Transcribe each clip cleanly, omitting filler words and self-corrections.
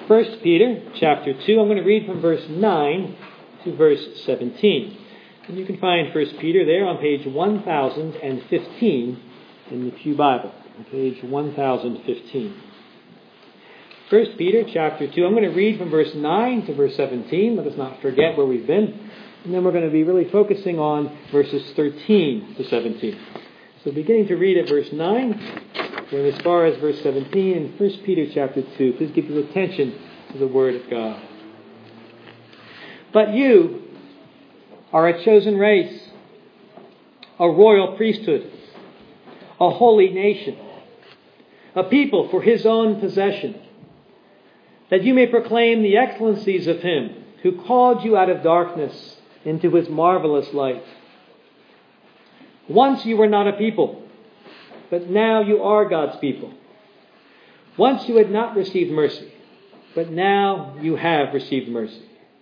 1 Peter chapter 2. I'm going to read from verse 9 to verse 17. And you can find 1 Peter there on page 1015 in the Pew Bible. On page 1015. 1 Peter chapter 2. I'm going to read from verse 9 to verse 17. Let us not forget where we've been. And then we're going to be really focusing on verses 13 to 17. So beginning to read at verse 9, going as far as verse 17 in 1 Peter chapter 2. Please give your attention to the Word of God. But you are a chosen race, a royal priesthood, a holy nation, a people for His own possession, that you may proclaim the excellencies of Him who called you out of darkness into His marvelous light. Once you were not a people, but now you are God's people. Once you had not received mercy, but now you have received mercy.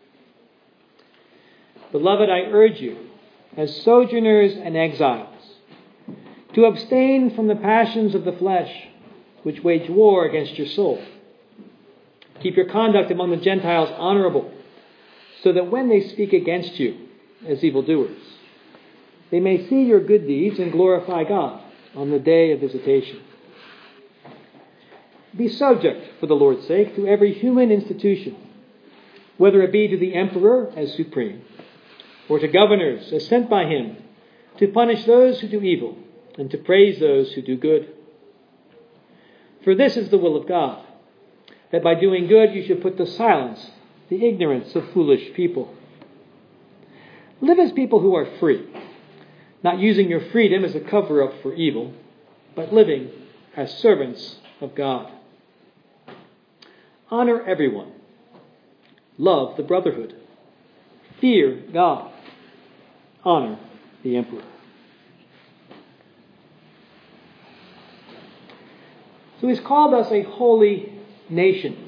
Beloved, I urge you, as sojourners and exiles, to abstain from the passions of the flesh, which wage war against your soul. Keep your conduct among the Gentiles honorable, so that when they speak against you as evildoers, they may see your good deeds and glorify God on the day of visitation. Be subject, for the Lord's sake, to every human institution, whether it be to the emperor as supreme, or to governors as sent by him, to punish those who do evil, and to praise those who do good. For this is the will of God, that by doing good you should put to silence the ignorance of foolish people. Live as people who are free, not using your freedom as a cover-up for evil, but living as servants of God. Honor everyone. Love the brotherhood. Fear God. Honor the emperor. So He's called us a holy nation.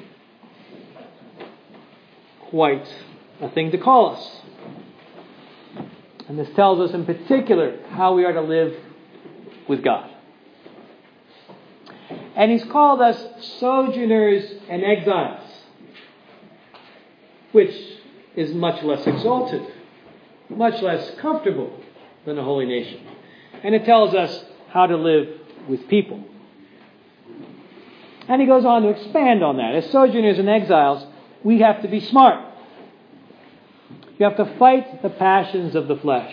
Quite a thing to call us. And this tells us in particular how we are to live with God. And He's called us sojourners and exiles, which is much less exalted, much less comfortable than a holy nation. And it tells us how to live with people. And He goes on to expand on that. As sojourners and exiles, we have to be smart. You have to fight the passions of the flesh,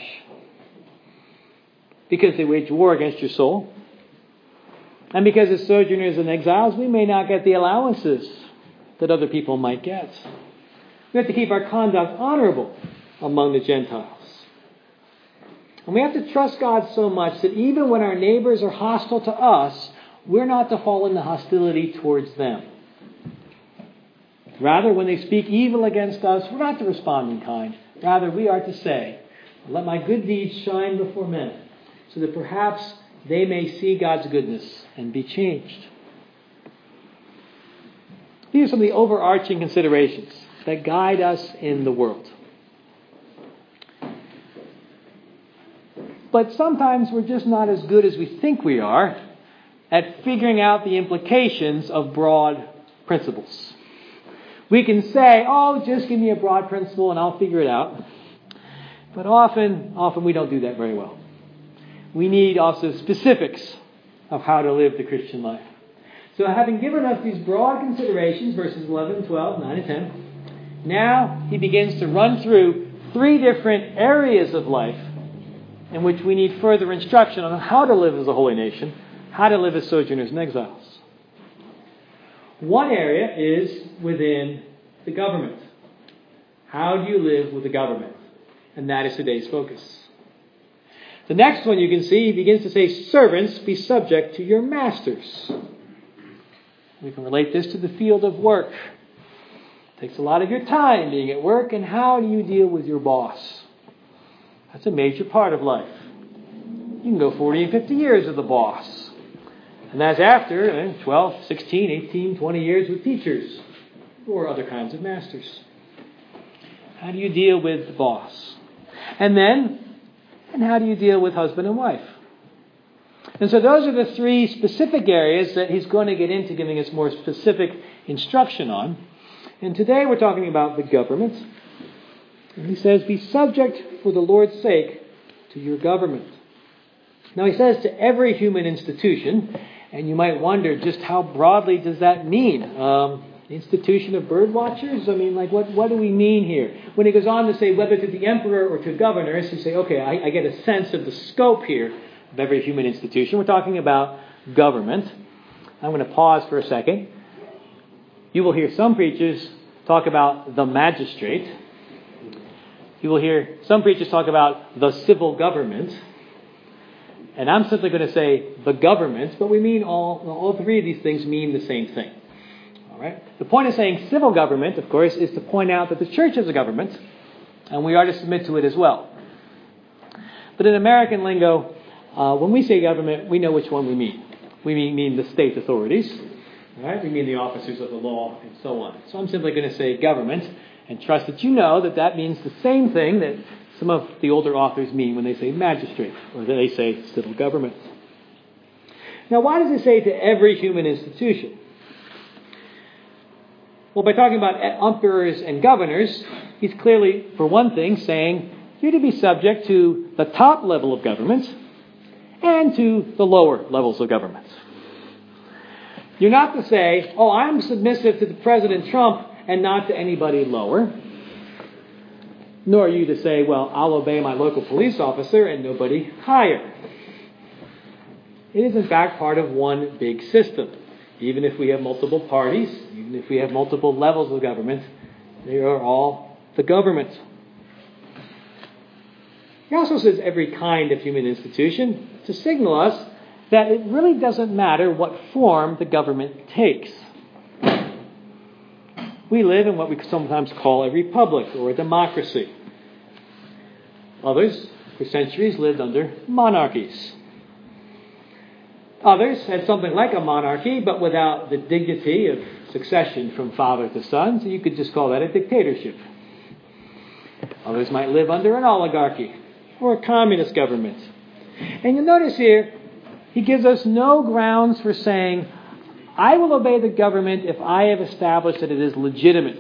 because they wage war against your soul. And because as sojourners and exiles, we may not get the allowances that other people might get. We have to keep our conduct honorable among the Gentiles. And we have to trust God so much that even when our neighbors are hostile to us, we're not to fall into hostility towards them. Rather, when they speak evil against us, we're not to respond in kind. Rather, we are to say, let my good deeds shine before men, so that perhaps they may see God's goodness and be changed. These are some of the overarching considerations that guide us in the world. But sometimes we're just not as good as we think we are at figuring out the implications of broad principles. We can say, just give me a broad principle and I'll figure it out. But often we don't do that very well. We need also specifics of how to live the Christian life. So having given us these broad considerations, verses 11, 12, 9, and 10, now he begins to run through 3 different areas of life in which we need further instruction on how to live as a holy nation, how to live as sojourners and exiles. One area is within the government. How do you live with the government? And that is today's focus. The next one you can see, he begins to say, servants, be subject to your masters. We can relate this to the field of work. It takes a lot of your time being at work, and how do you deal with your boss? That's a major part of life. You can go 40 and 50 years with the boss. And that's after 12, 16, 18, 20 years with teachers or other kinds of masters. How do you deal with the boss? And how do you deal with husband and wife? And so those are the 3 specific areas that he's going to get into giving us more specific instruction on. And today we're talking about the government. And he says, be subject for the Lord's sake to your government. Now he says to every human institution, and you might wonder just how broadly does that mean? Institution of bird watchers? I mean, what do we mean here? When he goes on to say whether to the emperor or to governors, you say, okay, I get a sense of the scope here of every human institution. We're talking about government. I'm going to pause for a second. You will hear some preachers talk about the magistrate. You will hear some preachers talk about the civil government. And I'm simply going to say the government, but we mean all three of these things mean the same thing. All right. The point of saying civil government, of course, is to point out that the church is a government, and we are to submit to it as well. But in American lingo, when we say government, we know which one we mean. We mean the state authorities. All right. We mean the officers of the law and so on. So I'm simply going to say government and trust that you know that means the same thing that some of the older authors mean when they say magistrate or they say civil government. Now, why does it say to every human institution? Well, by talking about emperors and governors, he's clearly, for one thing, saying you're to be subject to the top level of government and to the lower levels of government. You're not to say, oh, I'm submissive to the President Trump and not to anybody lower. Nor are you to say, well, I'll obey my local police officer and nobody higher. It is, in fact, part of one big system. Even if we have multiple parties, even if we have multiple levels of government, they are all the government. He also says every kind of human institution to signal us that it really doesn't matter what form the government takes. We live in what we sometimes call a republic or a democracy. Others, for centuries, lived under monarchies. Others had something like a monarchy, but without the dignity of succession from father to son, so you could just call that a dictatorship. Others might live under an oligarchy or a communist government. And you'll notice here, he gives us no grounds for saying, I will obey the government if I have established that it is legitimate.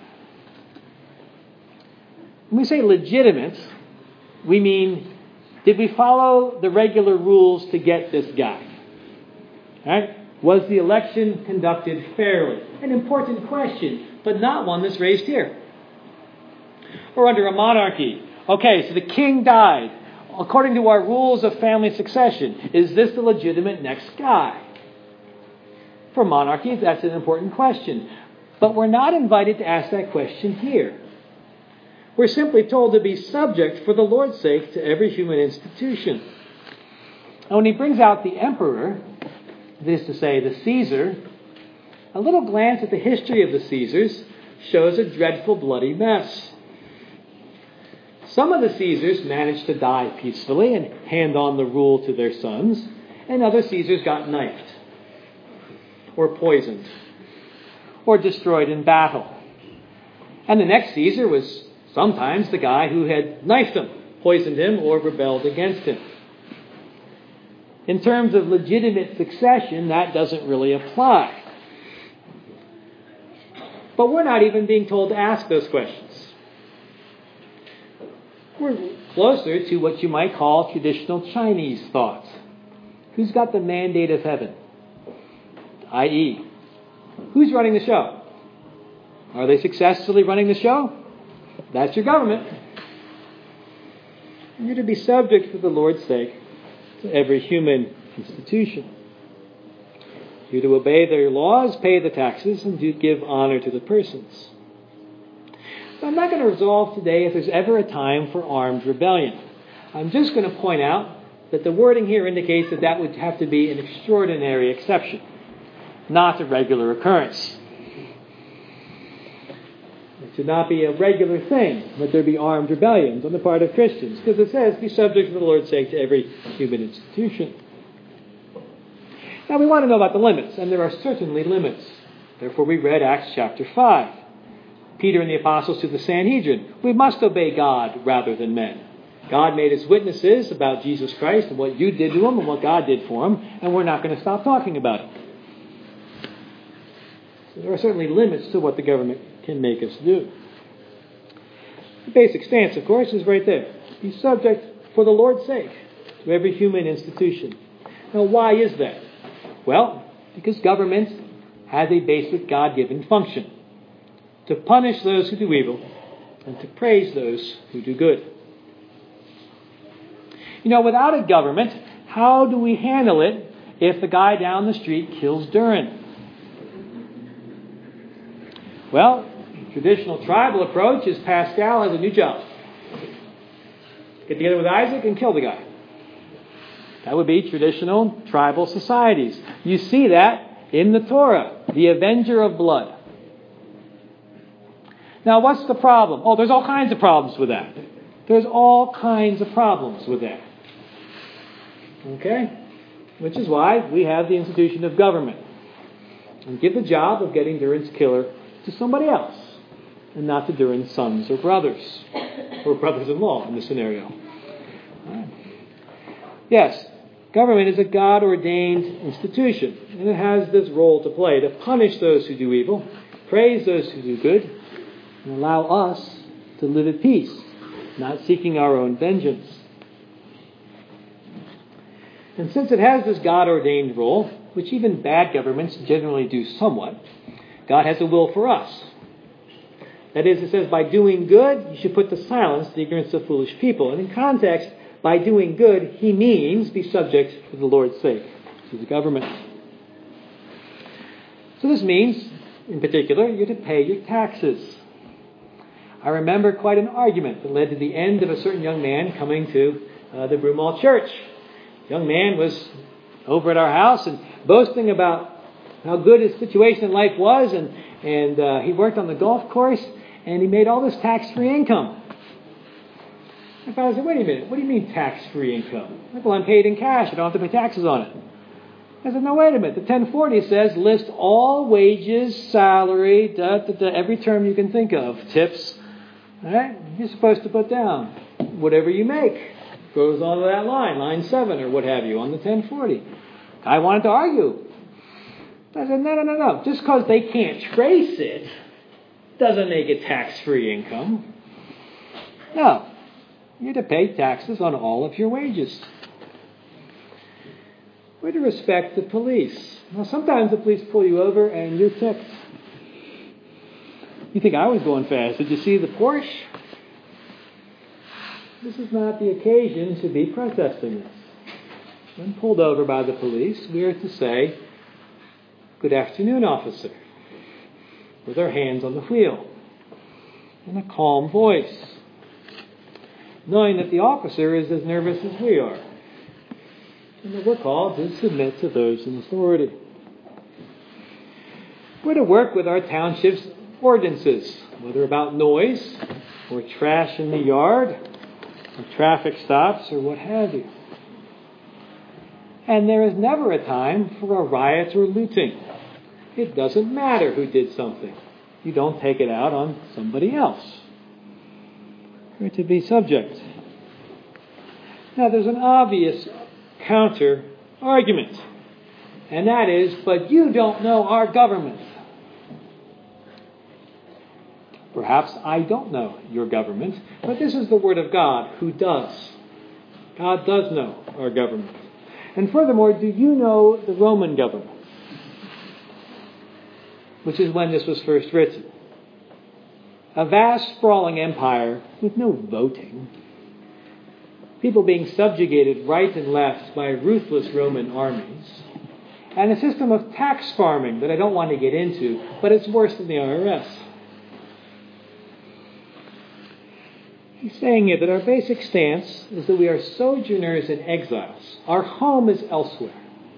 When we say legitimate, we mean, did we follow the regular rules to get this guy? Right? Was the election conducted fairly? An important question, but not one that's raised here. Or under a monarchy. Okay, so the king died. According to our rules of family succession, is this the legitimate next guy? For monarchies, that's an important question. But we're not invited to ask that question here. We're simply told to be subject for the Lord's sake to every human institution. And when he brings out the emperor, that is to say, the Caesar, a little glance at the history of the Caesars shows a dreadful bloody mess. Some of the Caesars managed to die peacefully and hand on the rule to their sons, and other Caesars got knifed, or poisoned, or destroyed in battle. And the next Caesar was sometimes the guy who had knifed him, poisoned him, or rebelled against him. In terms of legitimate succession, that doesn't really apply. But we're not even being told to ask those questions. We're closer to what you might call traditional Chinese thought. Who's got the mandate of heaven? I.e., who's running the show? Are they successfully running the show? That's your government. You're to be subject for the Lord's sake to every human institution. You're to obey their laws, pay the taxes, and to give honor to the persons. So I'm not going to resolve today if there's ever a time for armed rebellion. I'm just going to point out that the wording here indicates that would have to be an extraordinary exception, not a regular occurrence. It should not be a regular thing that there be armed rebellions on the part of Christians, because it says, be subject for the Lord's sake to every human institution. Now we want to know about the limits, and there are certainly limits. Therefore we read Acts chapter 5. Peter and the apostles to the Sanhedrin. We must obey God rather than men. God made us witnesses about Jesus Christ and what you did to him and what God did for him, and we're not going to stop talking about it. So there are certainly limits to what the government can make us do. The basic stance, of course, is right there. Be subject for the Lord's sake to every human institution. Now, why is that? Well, because government has a basic God-given function: to punish those who do evil and to praise those who do good. Without a government, how do we handle it if the guy down the street kills Durin? Well, the traditional tribal approach is Pascal has a new job. Get together with Isaac and kill the guy. That would be traditional tribal societies. You see that in the Torah, the avenger of blood. Now, what's the problem? Oh, there's all kinds of problems with that. There's all kinds of problems with that. Okay? Which is why we have the institution of government. And give the job of getting Durin's killer to somebody else, and not to Durin's sons or brothers, or brothers-in-law in this scenario. Right. Yes, government is a God-ordained institution, and it has this role to play, to punish those who do evil, praise those who do good, and allow us to live at peace, not seeking our own vengeance. And since it has this God-ordained role, which even bad governments generally do somewhat, God has a will for us. That is, it says, by doing good, you should put to silence the ignorance of foolish people. And in context, by doing good, he means be subject for the Lord's sake to the government. So this means, in particular, you're to pay your taxes. I remember quite an argument that led to the end of a certain young man coming to the Broomall Church. The young man was over at our house and boasting about how good his situation in life was, and he worked on the golf course, and he made all this tax-free income. My father said, wait a minute, what do you mean tax-free income? Well, I'm paid in cash, I don't have to pay taxes on it. I said, no, wait a minute, the 1040 says list all wages, salary, every term you can think of, tips. All right? You're supposed to put down whatever you make. Goes on to that line 7 or what have you, on the 1040. I wanted to argue. I said, no. Just because they can't trace it doesn't make it tax-free income. No. You're to pay taxes on all of your wages. We're to respect the police. Now, sometimes the police pull you over and you're ticked. You think I was going fast. Did you see the Porsche? This is not the occasion to be protesting this. When pulled over by the police, we are to say, good afternoon, officer, with our hands on the wheel, in a calm voice, knowing that the officer is as nervous as we are, and that we're called to submit to those in authority. We're to work with our township's ordinances, whether about noise, or trash in the yard, or traffic stops, or what have you. And there is never a time for a riot or looting. It doesn't matter who did something. You don't take it out on somebody else. We're to be subject. Now, there's an obvious counter argument, and that is, but you don't know our government. Perhaps I don't know your government, but this is the Word of God who does. God does know our government. And furthermore, do you know the Roman government? Which is when this was first written. A vast, sprawling empire with no voting. People being subjugated right and left by ruthless Roman armies. And a system of tax farming that I don't want to get into, but it's worse than the IRS. He's saying here that our basic stance is that we are sojourners and exiles. Our home is elsewhere.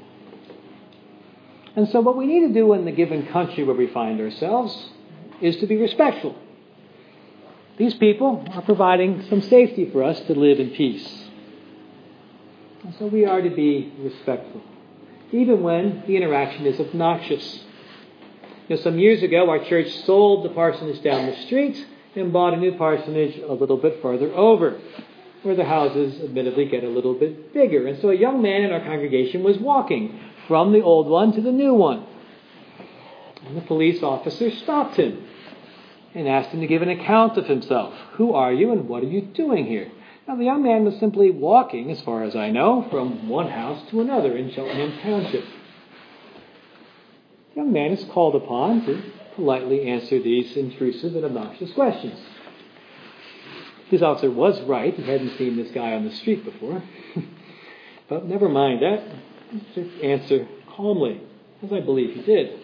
And so what we need to do in the given country where we find ourselves is to be respectful. These people are providing some safety for us to live in peace. And so we are to be respectful, even when the interaction is obnoxious. Some years ago, our church sold the parsonage down the street and bought a new parsonage a little bit further over, where the houses admittedly get a little bit bigger. And so a young man in our congregation was walking from the old one to the new one. And the police officer stopped him. and asked him to give an account of himself. Who are you and what are you doing here? Now the young man was simply walking, as far as I know, from one house to another in Cheltenham Township. The young man is called upon to politely answer these intrusive and obnoxious questions. His officer was right. He hadn't seen this guy on the street before. But never mind that. Just answer calmly, as I believe he did.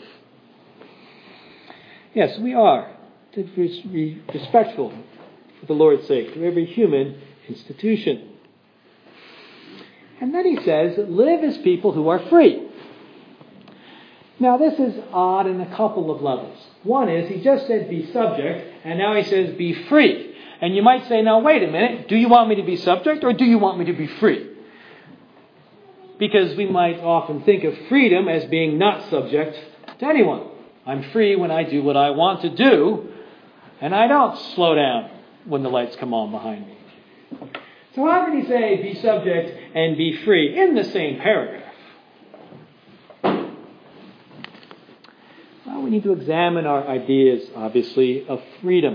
Yes, we are to be respectful for the Lord's sake to every human institution. And then he says, live as people who are free. Now this is odd in a couple of levels. One is, he just said be subject, and now he says be free. And you might say, now wait a minute, do you want me to be subject or do you want me to be free? Because we might often think of freedom as being not subject to anyone. I'm free when I do what I want to do, and I don't slow down when the lights come on behind me. So how can he say be subject and be free in the same paragraph? Well, we need to examine our ideas, obviously, of freedom.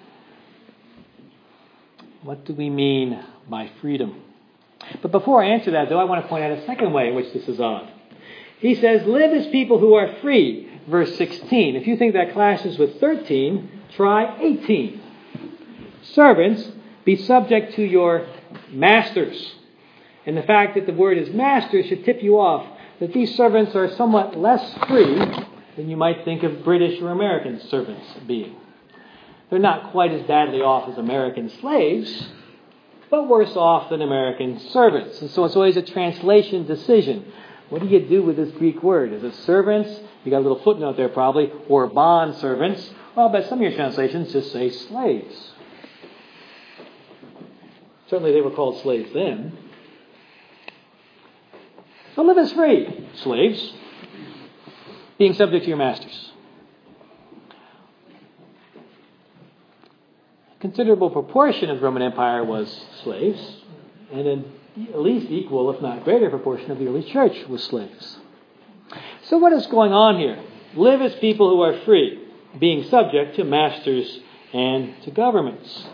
What do we mean by freedom? But before I answer that, though, I want to point out a second way in which this is odd. He says, live as people who are free, verse 16. If you think that clashes with 13, try 18. Servants, be subject to your masters. And the fact that the word is master should tip you off that these servants are somewhat less free than you might think of British or American servants being. They're not quite as badly off as American slaves, but worse off than American servants. And so it's always a translation decision. What do you do with this Greek word? Is it servants? You got a little footnote there probably. Or bond servants. Well, but some of your translations just say slaves. Certainly they were called slaves then. So live as free, slaves, being subject to your masters. A considerable proportion of the Roman Empire was slaves, and an at least equal, if not greater, proportion of the early church was slaves. So what is going on here? Live as people who are free, being subject to masters and to governments.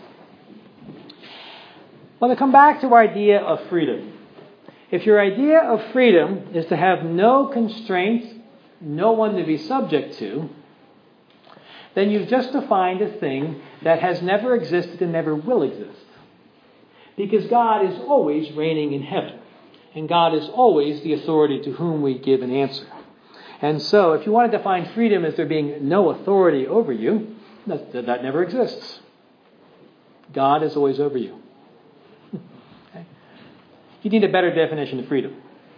Well, to come back to our idea of freedom. If your idea of freedom is to have no constraints, no one to be subject to, then you've just defined a thing that has never existed and never will exist. Because God is always reigning in heaven. And God is always the authority to whom we give an answer. And so, if you want to define freedom as there being no authority over you, that never exists. God is always over you. Okay? You need a better definition of freedom.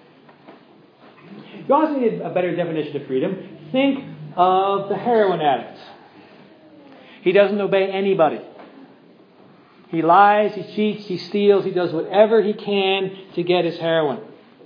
You also need a better definition of freedom. Think of the heroin addict. He doesn't obey anybody. He lies, he cheats, he steals, he does whatever he can to get his heroin.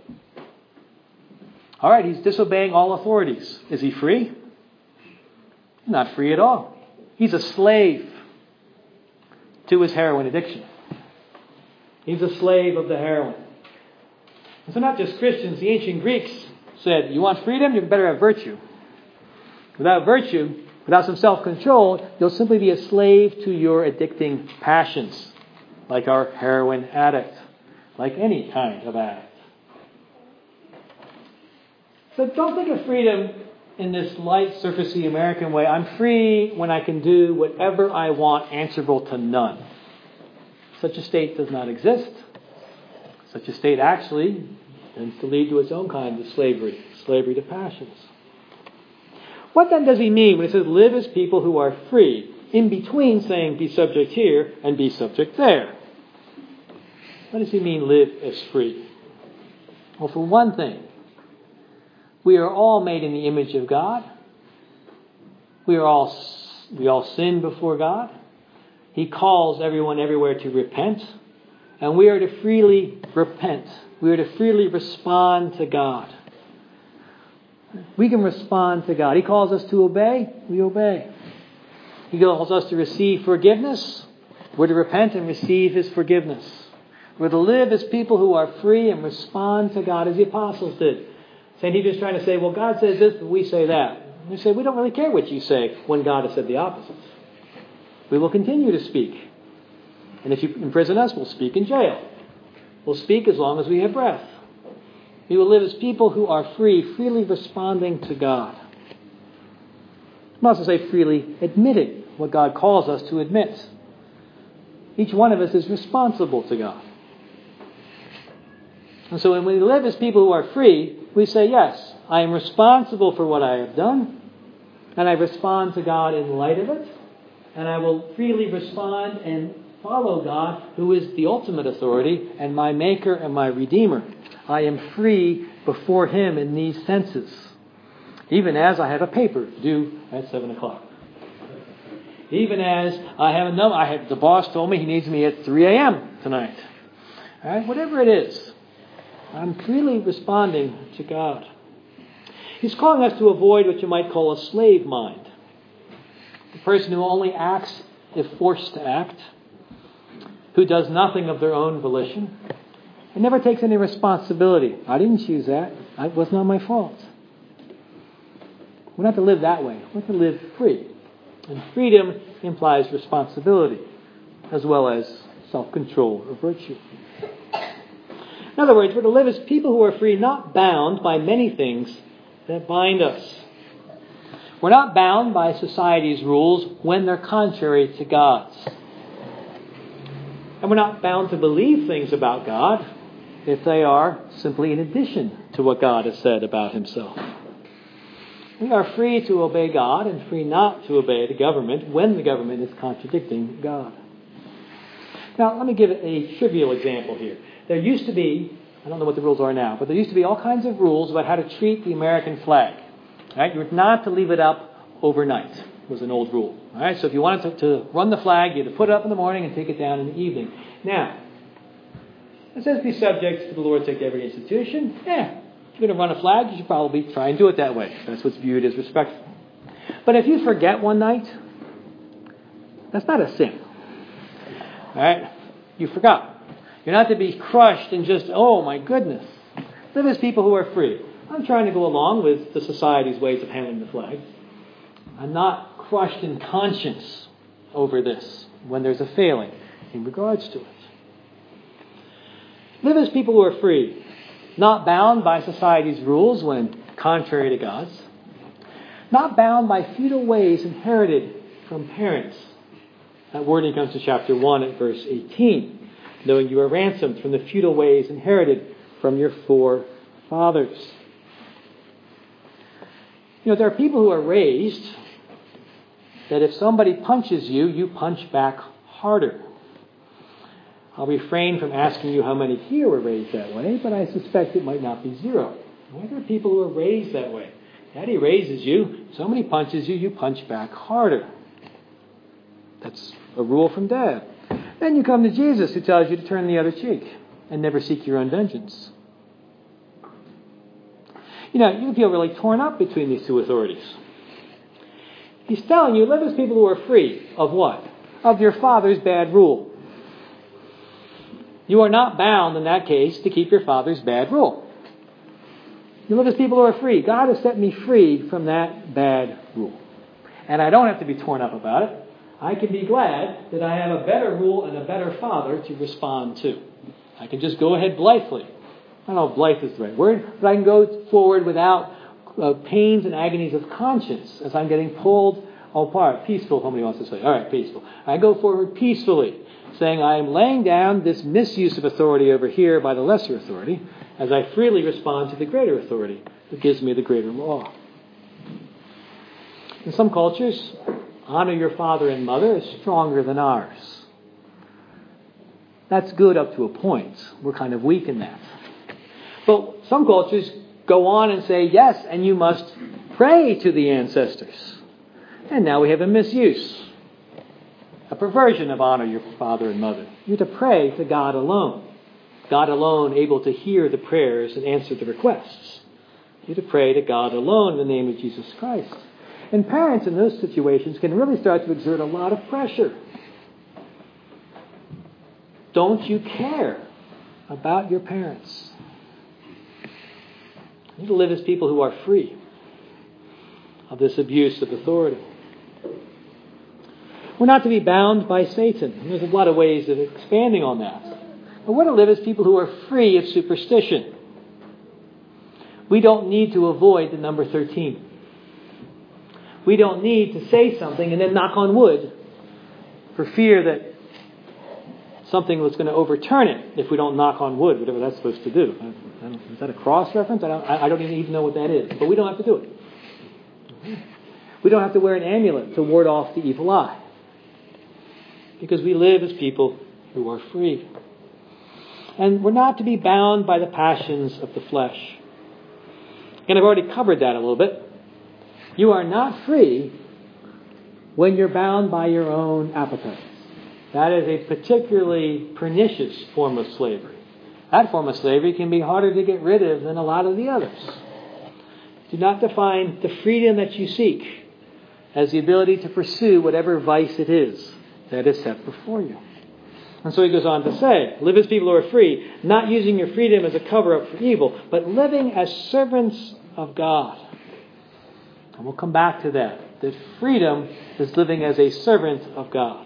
All right, he's disobeying all authorities. Is he free? Not free at all. He's a slave to his heroin addiction. He's a slave of the heroin. And so not just Christians, the ancient Greeks said, you want freedom? You better have virtue. Without virtue, without some self-control, you'll simply be a slave to your addicting passions, like our heroin addict, like any kind of addict. So don't think of freedom in this light, surfacey American way. I'm free when I can do whatever I want, answerable to none. Such a state does not exist. Such a state actually tends to lead to its own kind of slavery to passions. What then does he mean when he says live as people who are free, in between saying be subject here and be subject there? What does he mean live as free? Well, for one thing, we are all made in the image of God. We all sin before God. He calls everyone everywhere to repent. And we are to freely repent. We are to freely respond to God. We can respond to God. He calls us to obey. We obey. He calls us to receive forgiveness. We're to repent and receive His forgiveness. We're to live as people who are free and respond to God as the apostles did. St. Peter's trying to say, well, God says this, but we say that. And we say, we don't really care what you say when God has said the opposite. We will continue to speak. And if you imprison us, we'll speak in jail. We'll speak as long as we have breath. We will live as people who are free, freely responding to God. I must also say freely admitting what God calls us to admit. Each one of us is responsible to God. And so when we live as people who are free, we say, yes, I am responsible for what I have done, and I respond to God in light of it, and I will freely respond and follow God, who is the ultimate authority and my Maker and my Redeemer. I am free before Him in these senses, even as I have a paper due at 7 o'clock. Even as I have the boss told me he needs me at 3 a.m. tonight. All right, whatever it is, I'm freely responding to God. He's calling us to avoid what you might call a slave mind. The person who only acts if forced to act, who does nothing of their own volition, and never takes any responsibility. I didn't choose that. It was not my fault. We're not to live that way. We're to live free. And freedom implies responsibility, as well as self-control or virtue. In other words, we're to live as people who are free, not bound by many things that bind us. We're not bound by society's rules when they're contrary to God's. And we're not bound to believe things about God if they are simply in addition to what God has said about Himself. We are free to obey God and free not to obey the government when the government is contradicting God. Now, let me give a trivial example here. There used to be, I don't know what the rules are now, but there used to be all kinds of rules about how to treat the American flag. Right? You were not to leave it up overnight. It was an old rule. All right? So if you wanted to run the flag, you had to put it up in the morning and take it down in the evening. Now, it says be subject to the Lord's sake to every institution. If you're going to run a flag, you should probably try and do it that way. That's what's viewed as respectful. But if you forget one night, that's not a sin. All right? You forgot. You're not to be crushed and just, oh my goodness. Live as people who are free. I'm trying to go along with the society's ways of handling the flag. I'm not crushed in conscience over this when there's a failing in regards to it. Live as people who are free, not bound by society's rules when contrary to God's, not bound by feudal ways inherited from parents. That wording comes to chapter 1 at verse 18, knowing you are ransomed from the feudal ways inherited from your forefathers. You know, there are people who are raised that if somebody punches you, you punch back harder. I'll refrain from asking you how many here were raised that way, but I suspect it might not be zero. There are people who are raised that way. Daddy raises you, somebody punches you, you punch back harder. That's a rule from Dad. Then you come to Jesus, who tells you to turn the other cheek and never seek your own vengeance. You know, you feel really torn up between these two authorities. He's telling you, live as people who are free of what? Of your father's bad rule. You are not bound, in that case, to keep your father's bad rule. You live as people who are free. God has set me free from that bad rule. And I don't have to be torn up about it. I can be glad that I have a better rule and a better father to respond to. I can just go ahead blithely. I don't know if blithe is the right word, but I can go forward without pains and agonies of conscience as I'm getting pulled apart. Peaceful, somebody wants to say. All right, peaceful. I go forward peacefully, saying I am laying down this misuse of authority over here by the lesser authority as I freely respond to the greater authority that gives me the greater law. In some cultures, honor your father and mother is stronger than ours. That's good up to a point. We're kind of weak in that. But some cultures go on and say, yes, and you must pray to the ancestors. And now we have a misuse, a perversion of honor your father and mother. You're to pray to God alone. God alone able to hear the prayers and answer the requests. You're to pray to God alone in the name of Jesus Christ. And parents in those situations can really start to exert a lot of pressure. Don't you care about your parents? You need to live as people who are free of this abuse of authority. We're not to be bound by Satan. And there's a lot of ways of expanding on that. But we're to live as people who are free of superstition. We don't need to avoid the number 13. We don't need to say something and then knock on wood for fear that something was going to overturn it if we don't knock on wood, whatever that's supposed to do. Is that a cross reference? I don't even know what that is. But we don't have to do it. We don't have to wear an amulet to ward off the evil eye. Because we live as people who are free. And we're not to be bound by the passions of the flesh. And I've already covered that a little bit. You are not free when you're bound by your own appetites. That is a particularly pernicious form of slavery. That form of slavery can be harder to get rid of than a lot of the others. Do not define the freedom that you seek as the ability to pursue whatever vice it is that is set before you. And so he goes on to say, live as people who are free, not using your freedom as a cover-up for evil, but living as servants of God. And we'll come back to that freedom is living as a servant of God.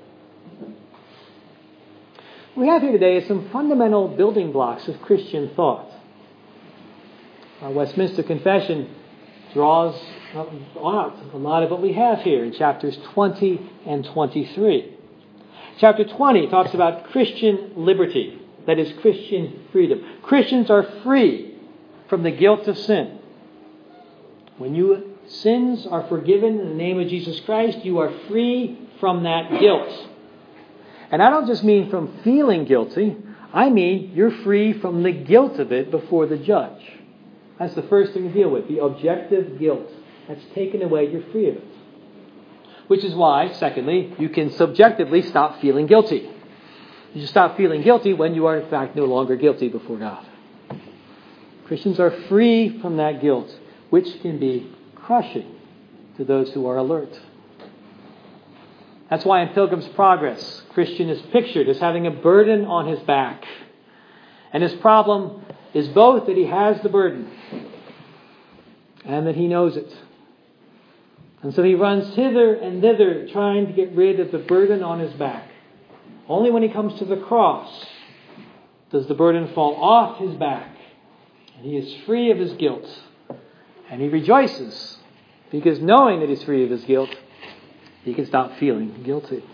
What we have here today is some fundamental building blocks of Christian thought. Our Westminster Confession draws out a lot of what we have here in chapters 20 and 23. Chapter 20 talks about Christian liberty, that is Christian freedom. Christians are free from the guilt of sin. When your sins are forgiven in the name of Jesus Christ, you are free from that guilt. And I don't just mean from feeling guilty. I mean you're free from the guilt of it before the judge. That's the first thing to deal with, the objective guilt. That's taken away, you're free of it. Which is why, secondly, you can subjectively stop feeling guilty. You stop feeling guilty when you are in fact no longer guilty before God. Christians are free from that guilt, which can be crushing to those who are alert. That's why in Pilgrim's Progress, Christian is pictured as having a burden on his back. And his problem is both that he has the burden and that he knows it. And so he runs hither and thither trying to get rid of the burden on his back. Only when he comes to the cross does the burden fall off his back. And he is free of his guilt. And he rejoices because knowing that he's free of his guilt, he can stop feeling guilty.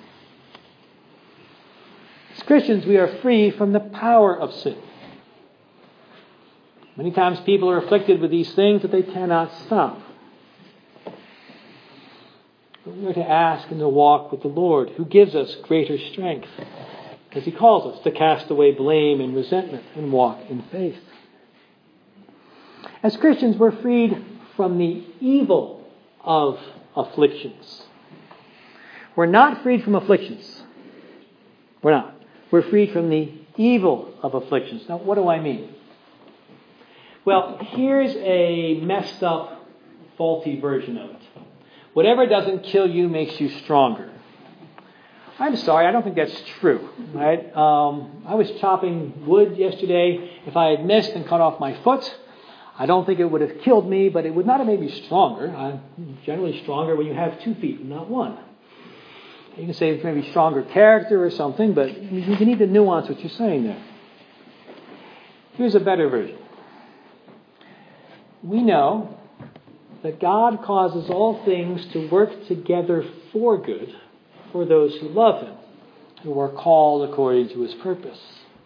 As Christians, we are free from the power of sin. Many times people are afflicted with these things that they cannot stop. But we are to ask and to walk with the Lord, who gives us greater strength, as he calls us to cast away blame and resentment and walk in faith. As Christians, we're freed from the evil of afflictions. We're not freed from afflictions. We're not. We're freed from the evil of afflictions. Now, what do I mean? Well, here's a messed up, faulty version of it. Whatever doesn't kill you makes you stronger. I'm sorry, I don't think that's true. Right? I was chopping wood yesterday. If I had missed and cut off my foot, I don't think it would have killed me, but it would not have made me stronger. I'm generally stronger when you have 2 feet, not 1. You can say it's maybe stronger character or something, but you need to nuance what you're saying there. Here's a better version. We know that God causes all things to work together for good for those who love Him, who are called according to His purpose.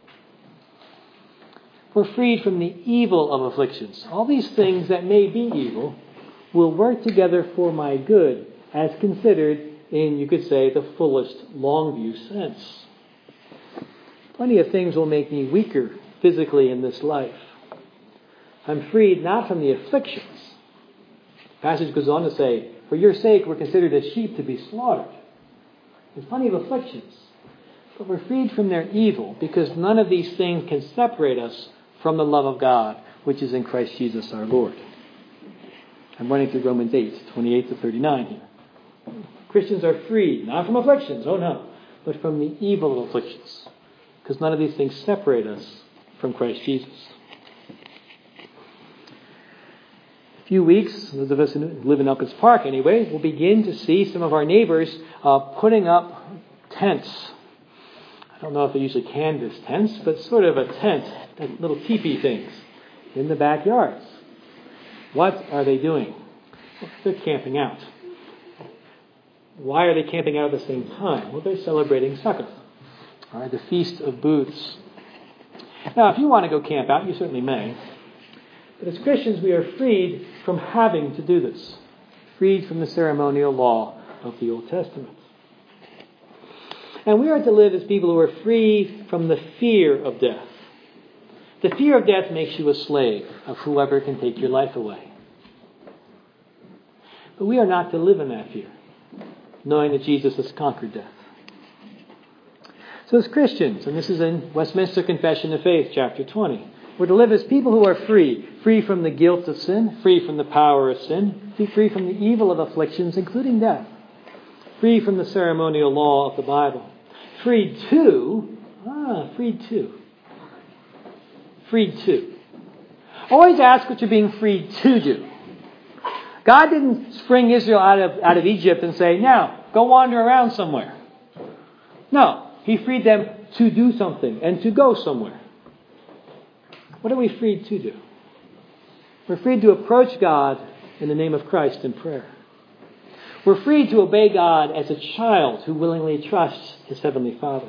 We're freed from the evil of afflictions. All these things that may be evil will work together for my good, as considered in, you could say, the fullest long view sense. Plenty of things will make me weaker physically in this life. I'm freed not from the afflictions. The passage goes on to say, for your sake we're considered as sheep to be slaughtered. There's plenty of afflictions. But we're freed from their evil because none of these things can separate us from the love of God, which is in Christ Jesus our Lord. I'm running through Romans 8, 28 to 39 here. Christians are free, not from afflictions, oh no, but from the evil of afflictions. Because none of these things separate us from Christ Jesus. few weeks, those of us who live in Elkins Park anyway, will begin to see some of our neighbors putting up tents. I don't know if they're usually canvas tents, but sort of a tent, little teepee things in the backyards. What are they doing? Well, they're camping out. Why are they camping out at the same time? Well, they're celebrating Sukkot, the Feast of Booths. Now, if you want to go camp out, you certainly may. But as Christians, we are freed from having to do this. Freed from the ceremonial law of the Old Testament. And we are to live as people who are free from the fear of death. The fear of death makes you a slave of whoever can take your life away. But we are not to live in that fear, knowing that Jesus has conquered death. So as Christians, and this is in Westminster Confession of Faith, chapter 20, we're to live as people who are free. Free from the guilt of sin, free from the power of sin, free from the evil of afflictions, including death. Free from the ceremonial law of the Bible. Freed to. Always ask what you're being freed to do. God didn't spring Israel out of Egypt and say, now, go wander around somewhere. No, He freed them to do something and to go somewhere. What are we freed to do? We're freed to approach God in the name of Christ in prayer. We're free to obey God as a child who willingly trusts his Heavenly Father.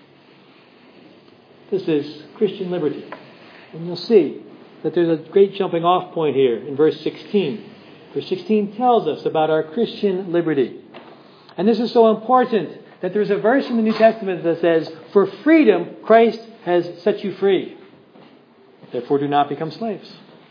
This is Christian liberty. And you'll see that there's a great jumping off point here in verse 16. Verse 16 tells us about our Christian liberty. And this is so important that there's a verse in the New Testament that says, for freedom, Christ has set you free. Therefore, do not become slaves.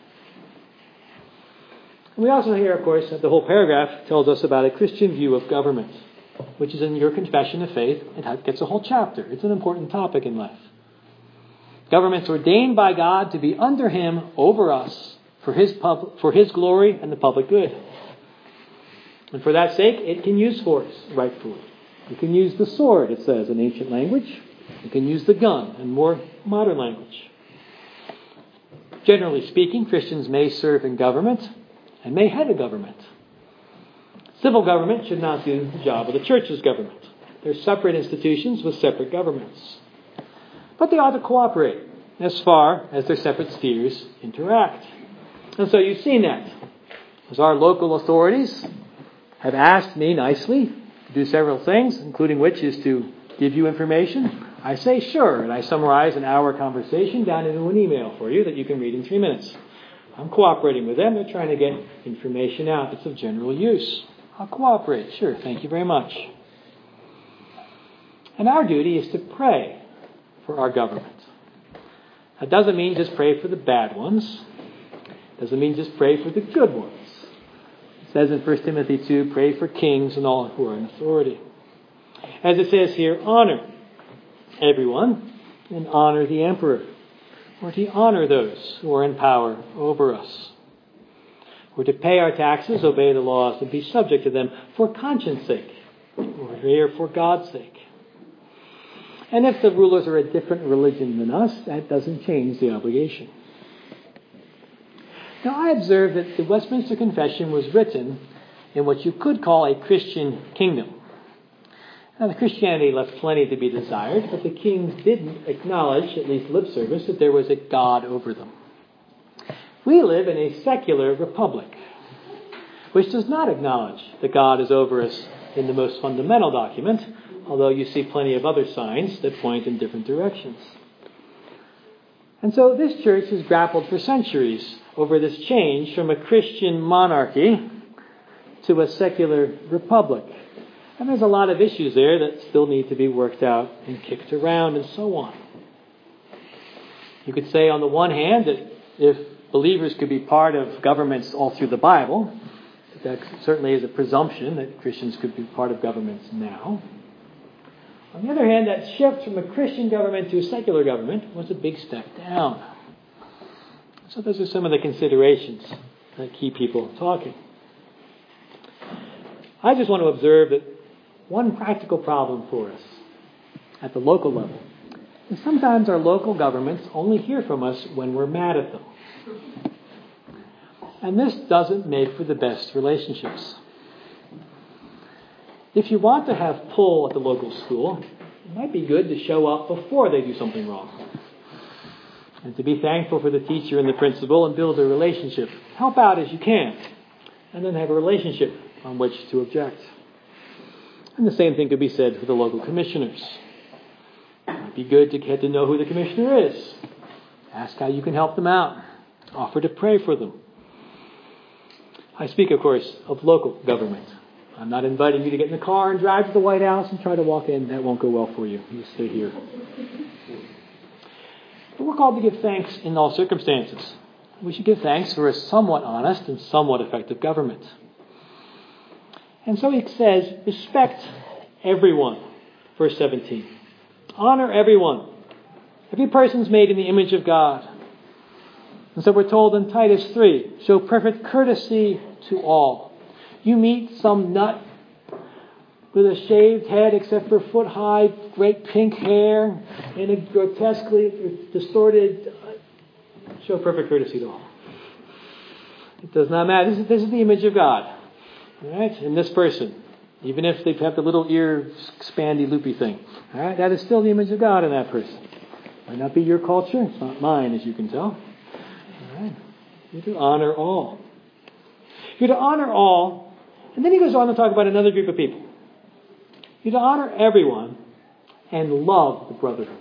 And we also hear, of course, that the whole paragraph tells us about a Christian view of government, which is in your Confession of Faith. It gets a whole chapter. It's an important topic in life. Government's ordained by God to be under Him, over us, for His glory and the public good. And for that sake, it can use force, rightfully. You can use the sword, it says in ancient language. You can use the gun in more modern language. Generally speaking, Christians may serve in government and may head a government. Civil government should not do the job of the church's government. They're separate institutions with separate governments. But they ought to cooperate as far as their separate spheres interact. And so you've seen that. As our local authorities have asked me nicely to do several things, including which is to give you information, I say sure, and I summarize an hour conversation down into an email for you that you can read in 3 minutes. I'm cooperating with them. They're trying to get information out that's of general use. I'll cooperate. Sure, thank you very much. And our duty is to pray for our government. That doesn't mean just pray for the bad ones. It doesn't mean just pray for the good ones. It says in 1 Timothy 2, pray for kings and all who are in authority. As it says here, honor everyone and honor the emperor. We're to honor those who are in power over us. We're to pay our taxes, obey the laws, and be subject to them for conscience sake. We're here for God's sake. And if the rulers are a different religion than us, that doesn't change the obligation. Now, I observe that the Westminster Confession was written in what you could call a Christian kingdom. Now, the Christianity left plenty to be desired, but the kings didn't acknowledge, at least lip service, that there was a God over them. We live in a secular republic, which does not acknowledge that God is over us in the most fundamental document, although you see plenty of other signs that point in different directions. And so this church has grappled for centuries over this change from a Christian monarchy to a secular republic. And there's a lot of issues there that still need to be worked out and kicked around and so on. You could say on the one hand that if believers could be part of governments all through the Bible, that certainly is a presumption that Christians could be part of governments now. On the other hand, that shift from a Christian government to a secular government was a big step down. So those are some of the considerations that keep people talking. I just want to observe that one practical problem for us at the local level is sometimes our local governments only hear from us when we're mad at them. And this doesn't make for the best relationships. If you want to have pull at the local school, it might be good to show up before they do something wrong. And to be thankful for the teacher and the principal and build a relationship. Help out as you can. And then have a relationship on which to object. And the same thing could be said for the local commissioners. It might be good to get to know who the commissioner is. Ask how you can help them out. Offer to pray for them. I speak, of course, of local government. I'm not inviting you to get in the car and drive to the White House and try to walk in. That won't go well for you. You stay here. But we're called to give thanks in all circumstances. We should give thanks for a somewhat honest and somewhat effective government. And so he says, respect everyone. Verse 17. Honor everyone. Every person's made in the image of God. And so we're told in Titus 3, show perfect courtesy to all. You meet some nut with a shaved head except for foot high, great pink hair, and a grotesquely distorted, show perfect courtesy to all. It does not matter. This is the image of God. All right? In this person. Even if they have the little ear expandy loopy thing. All right? That is still the image of God in that person. Might not be your culture. It's not mine, as you can tell. All right? You're to honor all. You're to honor all. And then he goes on to talk about another group of people. You're to honor everyone and love the brotherhood.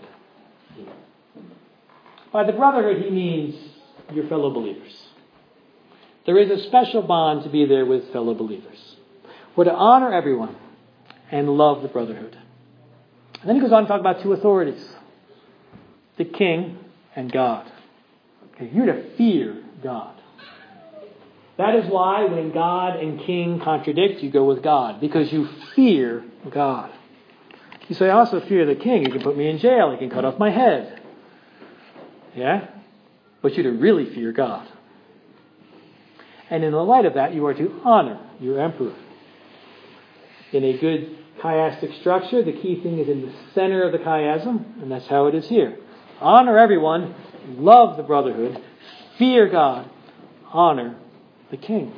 By the brotherhood, he means your fellow believers. There is a special bond to be there with fellow believers. We're to honor everyone and love the brotherhood. And then he goes on to talk about two authorities. The king and God. Okay, you're to fear God. That is why when God and king contradict, you go with God. Because you fear God. You say, I also fear the king. He can put me in jail. He can cut off my head. Yeah? But you're to really fear God. And in the light of that, you are to honor your emperor. In a good chiastic structure, the key thing is in the center of the chiasm, and that's how it is here. Honor everyone, love the brotherhood, fear God, honor the king.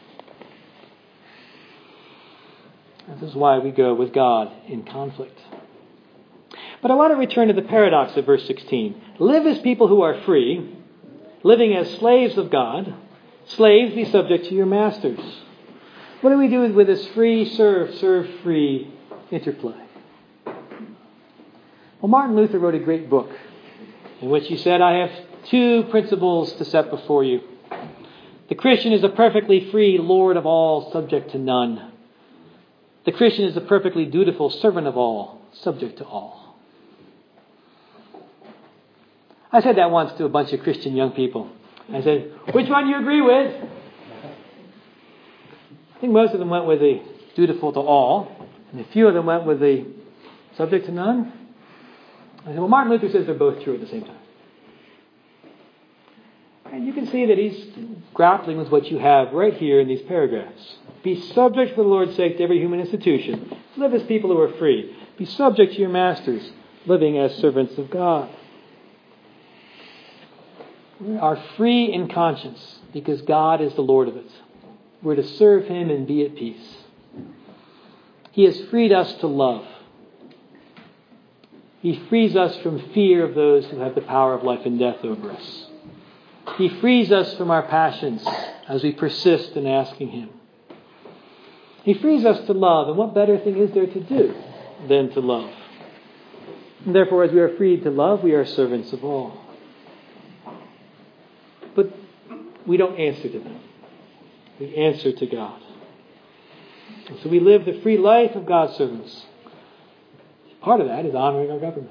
This is why we go with God in conflict. But I want to return to the paradox of verse 16. Live as people who are free, living as slaves of God. Slaves, be subject to your masters. What do we do with this free, serve free interplay? Well, Martin Luther wrote a great book in which he said, I have two principles to set before you. The Christian is a perfectly free Lord of all, subject to none. The Christian is a perfectly dutiful servant of all, subject to all. I said that once to a bunch of Christian young people. I said, which one do you agree with? I think most of them went with the dutiful to all, and a few of them went with the subject to none. I said, well, Martin Luther says they're both true at the same time. And you can see that he's grappling with what you have right here in these paragraphs. Be subject for the Lord's sake to every human institution. Live as people who are free. Be subject to your masters, living as servants of God. We are free in conscience because God is the Lord of it. We're to serve Him and be at peace. He has freed us to love. He frees us from fear of those who have the power of life and death over us. He frees us from our passions as we persist in asking Him. He frees us to love. And what better thing is there to do than to love? And therefore, as we are freed to love, we are servants of all. But we don't answer to them. We answer to God. And so we live the free life of God's servants. Part of that is honoring our government.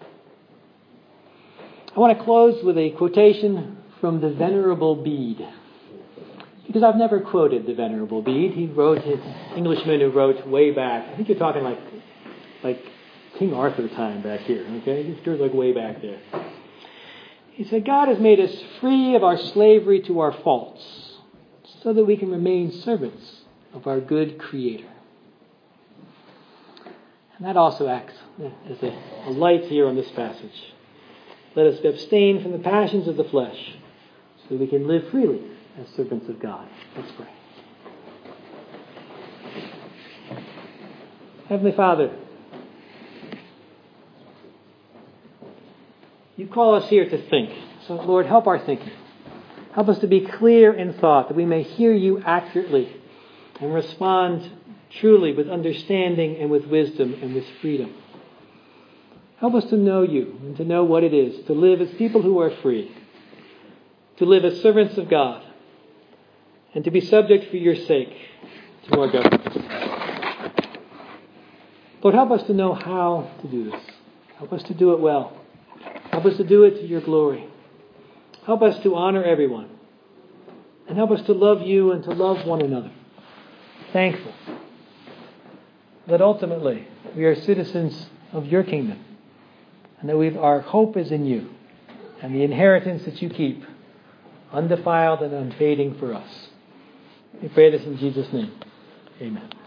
I want to close with a quotation from the Venerable Bede. Because I've never quoted the Venerable Bede. He wrote, his Englishman who wrote way back. I think you're talking like King Arthur time back here. Okay, this goes like way back there. He said, God has made us free of our slavery to our faults so that we can remain servants of our good Creator. And that also acts as a light here on this passage. Let us abstain from the passions of the flesh so that we can live freely as servants of God. Let's pray. Heavenly Father, you call us here to think. So, Lord, help our thinking. Help us to be clear in thought, that we may hear you accurately and respond truly with understanding and with wisdom and with freedom. Help us to know you and to know what it is to live as people who are free, to live as servants of God, and to be subject for your sake to our government. Lord, help us to know how to do this. Help us to do it well. Help us to do it to your glory. Help us to honor everyone. And help us to love you and to love one another. Thankful that ultimately we are citizens of your kingdom and that our hope is in you and the inheritance that you keep undefiled and unfading for us. We pray this in Jesus' name. Amen.